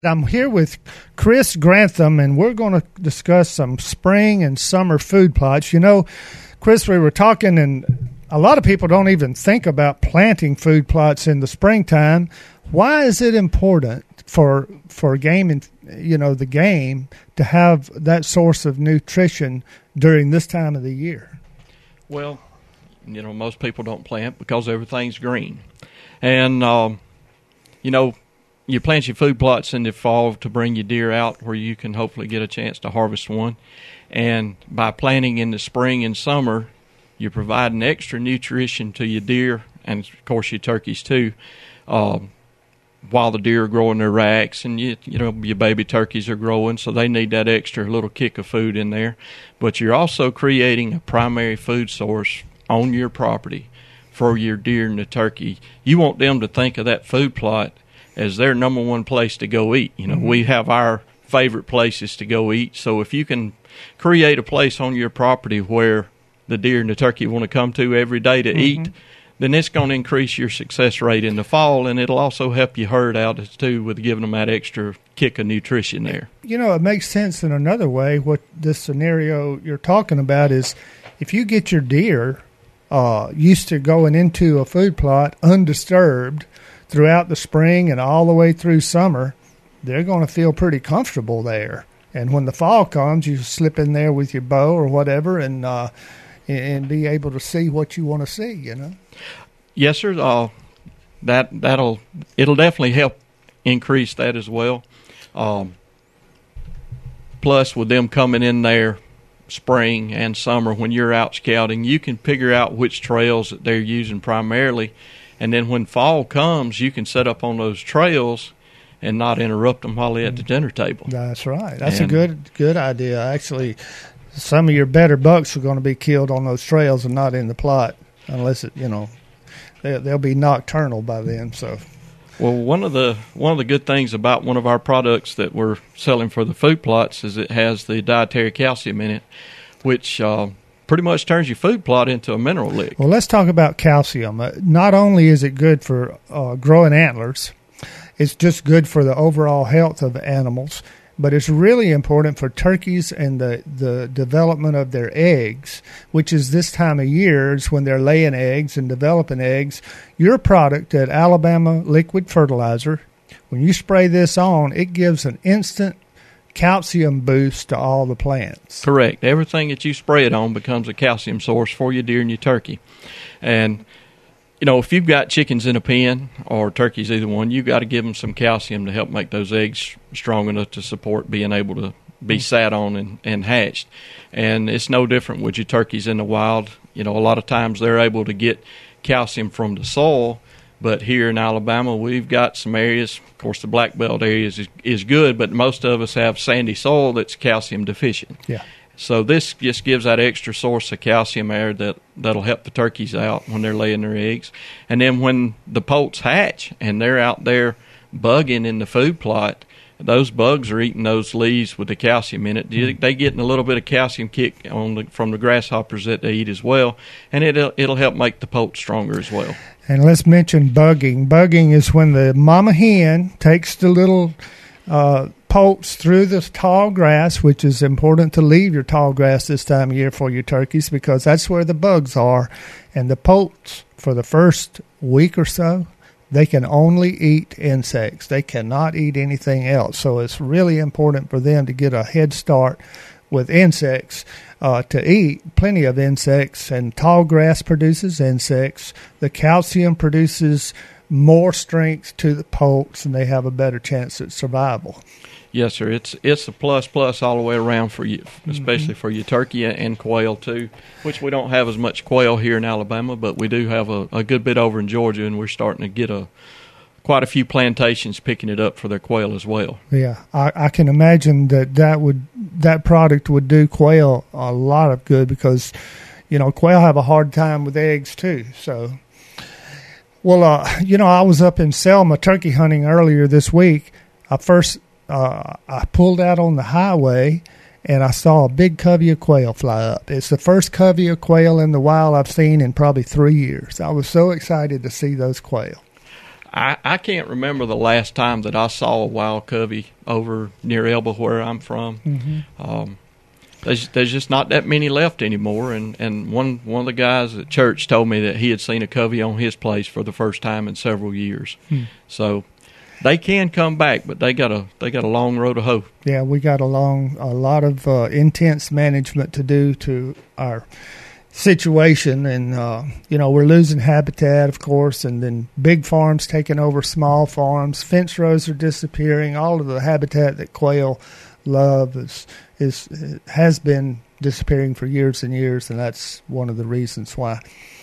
I'm here with Chris Grantham, and we're going to discuss some spring and summer food plots. You know, Chris, we were talking, and a lot of people don't even think about planting food plots in the springtime. Why is it important for game and the game to have that source of nutrition during this time of the year? Well, most people don't plant because everything's green, and you plant your food plots in the fall to bring your deer out where you can hopefully get a chance to harvest one. And by planting in the spring and summer, you're providing extra nutrition to your deer and, of course, your turkeys too, while the deer are growing their racks and, your baby turkeys are growing, so they need that extra little kick of food in there. But you're also creating a primary food source on your property for your deer and the turkey. You want them to think of that food plot as their number one place to go eat. We have our favorite places to go eat. So if you can create a place on your property where the deer and the turkey want to come to every day to eat, then it's going to increase your success rate in the fall, and it'll also help you herd out too with giving them that extra kick of nutrition there. It makes sense in another way. What this scenario you're talking about is if you get your deer used to going into a food plot undisturbed throughout the spring and all the way through summer, they're going to feel pretty comfortable there. And when the fall comes, you slip in there with your bow or whatever and be able to see what you want to see, Yes, sir. It'll definitely help increase that as well. Plus, with them coming in there spring and summer, when you're out scouting, you can figure out which trails that they're using primarily. And then when fall comes, you can set up on those trails and not interrupt them while they're at the dinner table. That's right. That's a good idea. Actually, some of your better bucks are going to be killed on those trails and not in the plot, unless they'll be nocturnal by then. So, well, one of the good things about one of our products that we're selling for the food plots is it has the dietary calcium in it, which pretty much turns your food plot into a mineral lick. Well, let's talk about calcium. Not only is it good for growing antlers, it's just good for the overall health of animals, but it's really important for turkeys and the development of their eggs, which is this time of year is when they're laying eggs and developing eggs. Your product at Alabama Liquid Fertilizer, when you spray this on, it gives an instant calcium boost to all the plants. Correct. Everything that you spray it on becomes a calcium source for your deer and your turkey. And, if you've got chickens in a pen or turkeys, either one, you've got to give them some calcium to help make those eggs strong enough to support being able to be sat on and hatched. And it's no different with your turkeys in the wild. A lot of times they're able to get calcium from the soil. But here in Alabama, we've got some areas, of course, the black belt area is good, but most of us have sandy soil that's calcium deficient. Yeah. So this just gives that extra source of calcium there that'll help the turkeys out when they're laying their eggs. And then when the poults hatch and they're out there bugging in the food plot, those bugs are eating those leaves with the calcium in it. They're getting a little bit of calcium kick from the grasshoppers that they eat as well, and it'll help make the poult stronger as well. And let's mention bugging. Bugging is when the mama hen takes the little poults through the tall grass, which is important to leave your tall grass this time of year for your turkeys because that's where the bugs are. And the poults, for the first week or so, they can only eat insects. They cannot eat anything else. So it's really important for them to get a head start with insects, to eat plenty of insects. And tall grass produces insects. The calcium produces more strength to the poults, and they have a better chance at survival. Yes, sir. It's a plus all the way around for you, especially for your turkey and quail too, which we don't have as much quail here in Alabama, but we do have a good bit over in Georgia, and we're starting to get quite a few plantations picking it up for their quail as well. Yeah, I can imagine that product would do quail a lot of good because, quail have a hard time with eggs too. So, well, I was up in Selma turkey hunting earlier this week. I pulled out on the highway, and I saw a big covey of quail fly up. It's the first covey of quail in the wild I've seen in probably 3 years. I was so excited to see those quail. I can't remember the last time that I saw a wild covey over near Elba where I'm from. Mm-hmm. There's just not that many left anymore. And one of the guys at church told me that he had seen a covey on his place for the first time in several years. So they can come back, but they got a long road to hoe. Yeah, we got a lot of intense management to do to our situation, and we're losing habitat, of course, and then big farms taking over small farms. Fence rows are disappearing. All of the habitat that quail love has been disappearing for years and years, and that's one of the reasons why.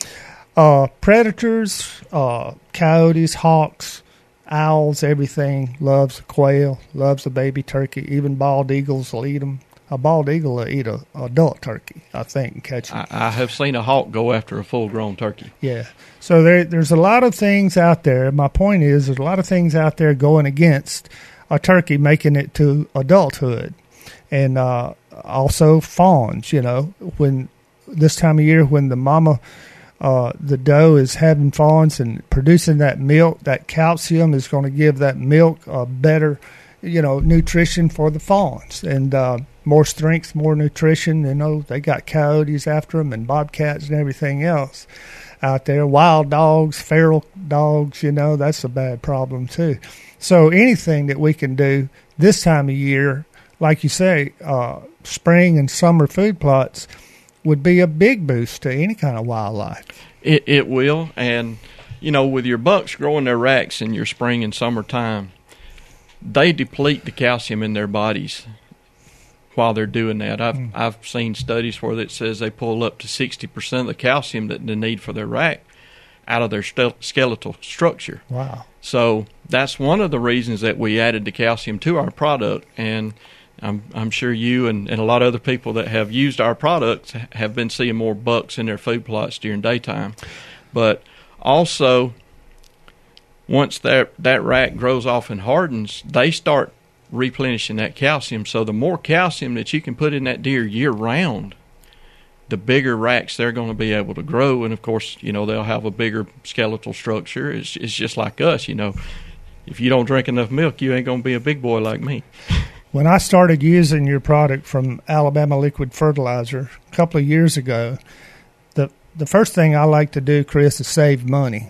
Predators, coyotes, hawks, owls, everything loves a quail, loves a baby turkey. Even bald eagles will eat them. A bald eagle will eat a adult turkey, I think, and catch them. I have seen a hawk go after a full-grown turkey. Yeah. So there's a lot of things out there. My point is there's a lot of things out there going against a turkey making it to adulthood. And also fawns, when this time of year when the mama, the doe is having fawns and producing that milk, that calcium is going to give that milk a better, nutrition for the fawns. And more strength, more nutrition. They got coyotes after them and bobcats and everything else out there. Wild dogs, feral dogs, that's a bad problem too. So anything that we can do this time of year, like you say, spring and summer food plots would be a big boost to any kind of wildlife. It will. And, with your bucks growing their racks in your spring and summertime, they deplete the calcium in their bodies while they're doing that. I've seen studies where it says they pull up to 60% of the calcium that they need for their rack out of their skeletal structure. Wow. So that's one of the reasons that we added the calcium to our product, and I'm sure you and a lot of other people that have used our products have been seeing more bucks in their food plots during daytime. But also, once that rack grows off and hardens, they start replenishing that calcium. So the more calcium that you can put in that deer year-round, the bigger racks they're going to be able to grow. And, of course, they'll have a bigger skeletal structure. It's just like us, If you don't drink enough milk, you ain't going to be a big boy like me. When I started using your product from Alabama Liquid Fertilizer a couple of years ago, the first thing I like to do, Chris, is save money.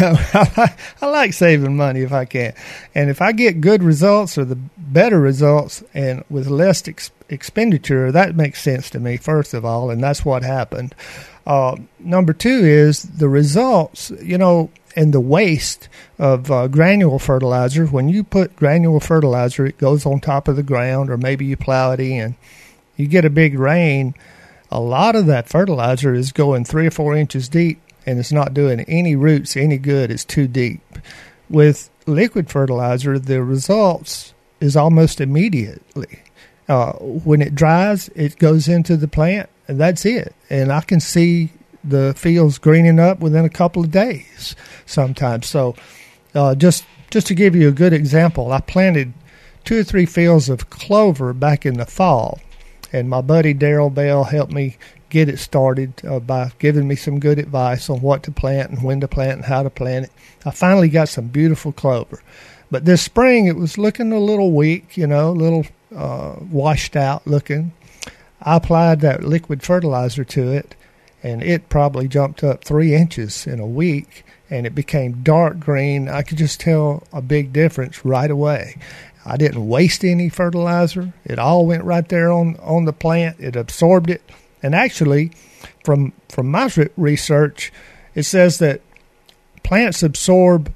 I like saving money if I can. And if I get good results or the better results and with less expenditure, that makes sense to me, first of all, and that's what happened. Number two is the results, and the waste of granule fertilizer. When you put granule fertilizer, it goes on top of the ground, or maybe you plow it in. You get a big rain, a lot of that fertilizer is going 3 or 4 inches deep, and it's not doing any roots any good. It's too deep. With liquid fertilizer, the results is almost immediately. When it dries, it goes into the plant, and that's it. And I can see the fields greening up within a couple of days sometimes. So just to give you a good example, I planted 2 or 3 fields of clover back in the fall, and my buddy Darrell Bell helped me get it started by giving me some good advice on what to plant and when to plant and how to plant it. I finally got some beautiful clover. But this spring, it was looking a little weak, a little washed out looking. I applied that liquid fertilizer to it, and it probably jumped up 3 inches in a week, and it became dark green. I could just tell a big difference right away. I didn't waste any fertilizer. It all went right there on the plant. It absorbed it. And actually, from my research, it says that plants absorb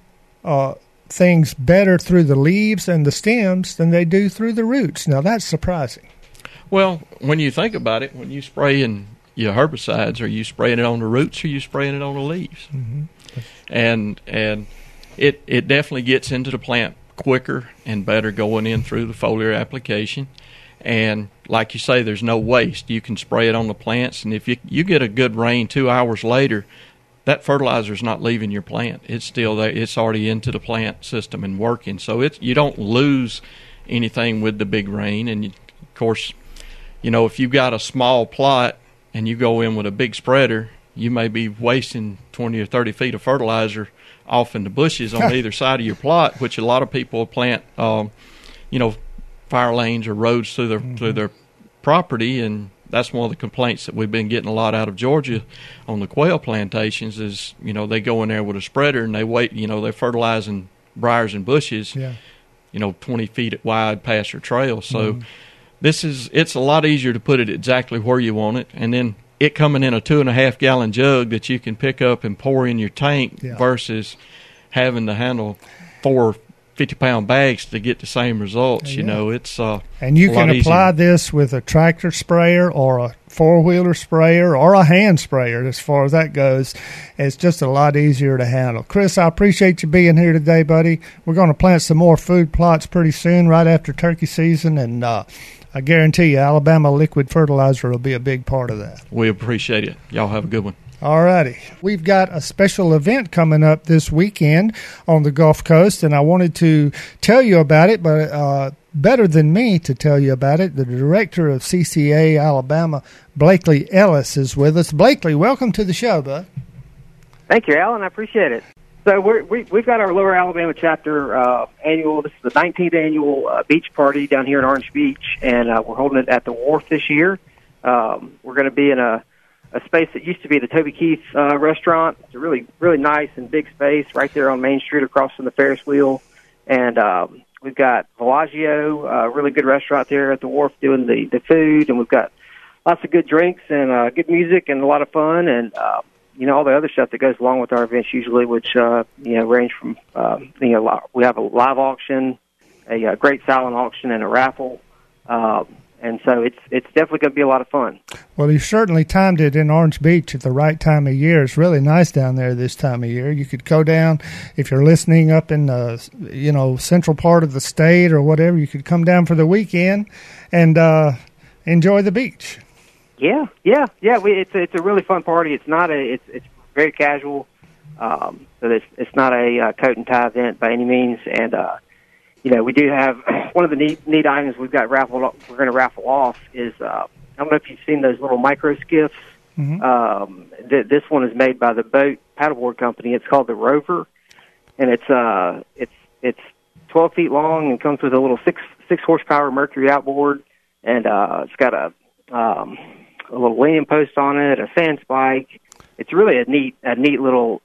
things better through the leaves and the stems than they do through the roots. Now, that's surprising. Well, when you think about it, when you spraying your herbicides, are you spraying it on the roots or are you spraying it on the leaves? Mm-hmm. And it definitely gets into the plant quicker and better going in through the foliar application. And like you say, there's no waste. You can spray it on the plants, and if you get a good rain 2 hours later, that fertilizer is not leaving your plant. It's still there. It's already into the plant system and working. So you don't lose anything with the big rain. And of course, if you've got a small plot and you go in with a big spreader, you may be wasting 20 or 30 feet of fertilizer off in the bushes on either side of your plot, which a lot of people plant, fire lanes or roads through their property, and that's one of the complaints that we've been getting a lot out of Georgia on the quail plantations is, they go in there with a spreader and they wait, they're fertilizing briars and bushes, 20 feet wide past your trail. So it's a lot easier to put it exactly where you want it. And then it coming in a 2.5 gallon jug that you can pick up and pour in your tank versus having to handle 4 50-pound bags to get the same results. It's and you can apply this with a tractor sprayer or a four-wheeler sprayer or a hand sprayer. As far as that goes, it's just a lot easier to handle. Chris, I appreciate you being here today, buddy. We're going to plant some more food plots pretty soon, right after turkey season, and I guarantee you Alabama liquid fertilizer will be a big part of that. We appreciate it. Y'all have a good one. All righty. We've got a special event coming up this weekend on the Gulf Coast, and I wanted to tell you about it, but better than me to tell you about it, the director of CCA Alabama, Blakely Ellis, is with us. Blakely, welcome to the show, bud. Thank you, Alan. I appreciate it. So we've got our Lower Alabama chapter annual. This is the 19th annual beach party down here in Orange Beach, and we're holding it at the Wharf this year. We're going to be in a space that used to be the Toby Keith restaurant. It's a really, really nice and big space right there on Main Street across from the Ferris wheel. And we've got Bellagio, a really good restaurant there at the Wharf doing the food. And we've got lots of good drinks and good music and a lot of fun. And, all the other stuff that goes along with our events usually, which, range from, we have a live auction, a great silent auction, and a raffle. And so it's definitely going to be a lot of fun. Well, you certainly timed it in Orange Beach at the right time of year. It's really nice down there this time of year. You could go down, if you're listening up in the central part of the state or whatever, you could come down for the weekend and enjoy the beach. Yeah. It's a really fun party. It's not it's very casual. So it's not a coat and tie event by any means. And we do have one of the neat items we've got we're going to raffle off is I don't know if you've seen those little micro skiffs. Mm-hmm. This one is made by the boat paddleboard company. It's called the Rover, and it's 12 feet long and comes with a little six horsepower Mercury outboard, and it's got a little landing post on it, a sand spike. It's really a neat little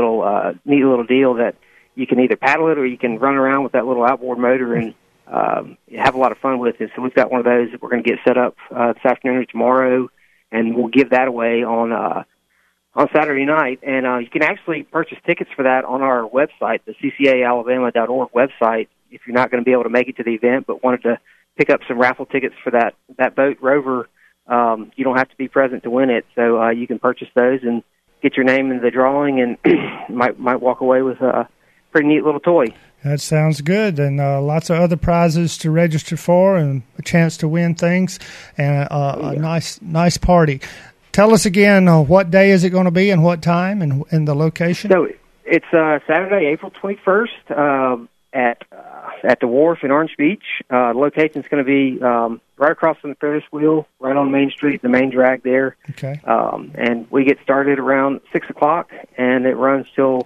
deal that you can either paddle it or you can run around with that little outboard motor and have a lot of fun with it. So we've got one of those that we're going to get set up this afternoon or tomorrow, and we'll give that away on Saturday night. And you can actually purchase tickets for that on our website, the ccaalabama.org website, if you're not going to be able to make it to the event but wanted to pick up some raffle tickets for that boat Rover. You don't have to be present to win it, so you can purchase those and get your name in the drawing and might walk away with a pretty neat little toy. That sounds good, and lots of other prizes to register for, and a chance to win things, and a nice party. Tell us again, what day is it going to be, and what time, and the location? So it's Saturday, April 21st, at the Wharf in Orange Beach. The location's going to be right across from the Ferris wheel, right on Main Street, the main drag there. Okay. And we get started around 6 o'clock, and it runs till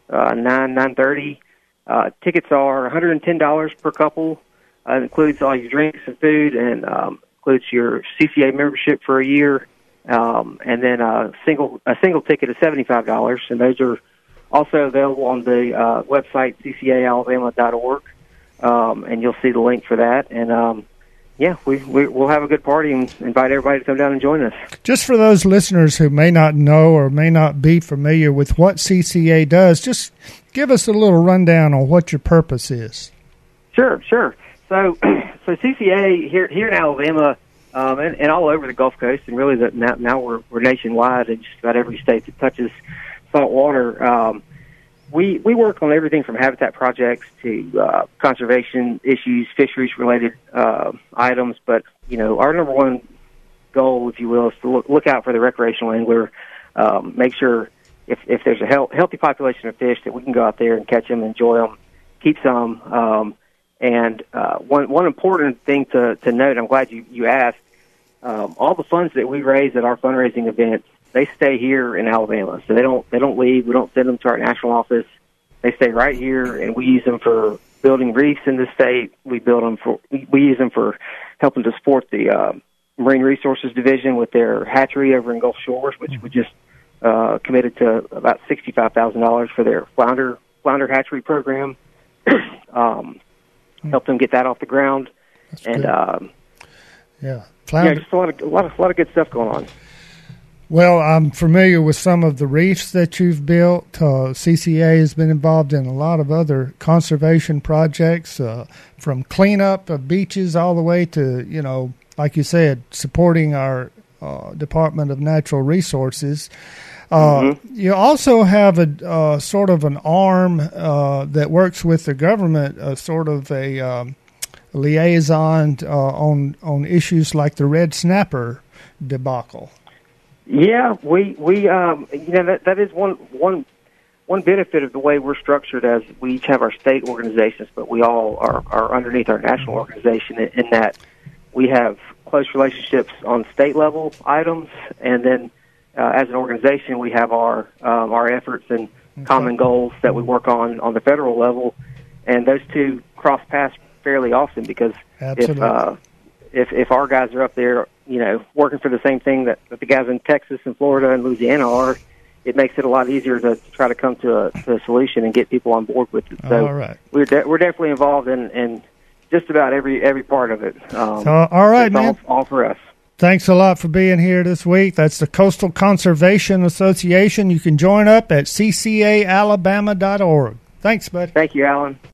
9:30. Tickets are $110 per couple. It includes all your drinks and food, and includes your CCA membership for a year, and then a single ticket is $75, and those are also available on the website ccaalabama.org, and you'll see the link for that. And we'll have a good party and invite everybody to come down and join us. Just for those listeners who may not know or may not be familiar with what CCA does, just give us a little rundown on what your purpose is. Sure. So CCA here in Alabama and all over the Gulf Coast, and really now we're nationwide in just about every state that touches salt water. We work on everything from habitat projects to conservation issues, fisheries-related items. But, our number one goal, if you will, is to look out for the recreational angler, make sure if there's a healthy population of fish that we can go out there and catch them, enjoy them, keep some. And one important thing to note, I'm glad you asked, all the funds that we raise at our fundraising events, they stay here in Alabama, so they don't leave. We don't send them to our national office. They stay right here, and we use them for building reefs in the state. We use them for helping to support the Marine Resources Division with their hatchery over in Gulf Shores, which we just committed to about $65,000 for their flounder hatchery program. Helped them get that off the ground. That's and just a lot of good stuff going on. Well, I'm familiar with some of the reefs that you've built. CCA has been involved in a lot of other conservation projects, from cleanup of beaches all the way to, like you said, supporting our Department of Natural Resources. You also have a sort of an arm that works with the government, sort of a liaison on issues like the red snapper debacle. Yeah, we that is one benefit of the way we're structured, as we each have our state organizations, but we all are underneath our national organization, in that we have close relationships on state level items, and then as an organization we have our efforts and common goals that we work on the federal level, and those two cross paths fairly often, because if our guys are up there, working for the same thing that the guys in Texas and Florida and Louisiana are, it makes it a lot easier to try to come to a solution and get people on board with it. So we're definitely involved in just about every part of it. All right, man. All for us. Thanks a lot for being here this week. That's the Coastal Conservation Association. You can join up at ccaalabama.org. Thanks, bud. Thank you, Alan.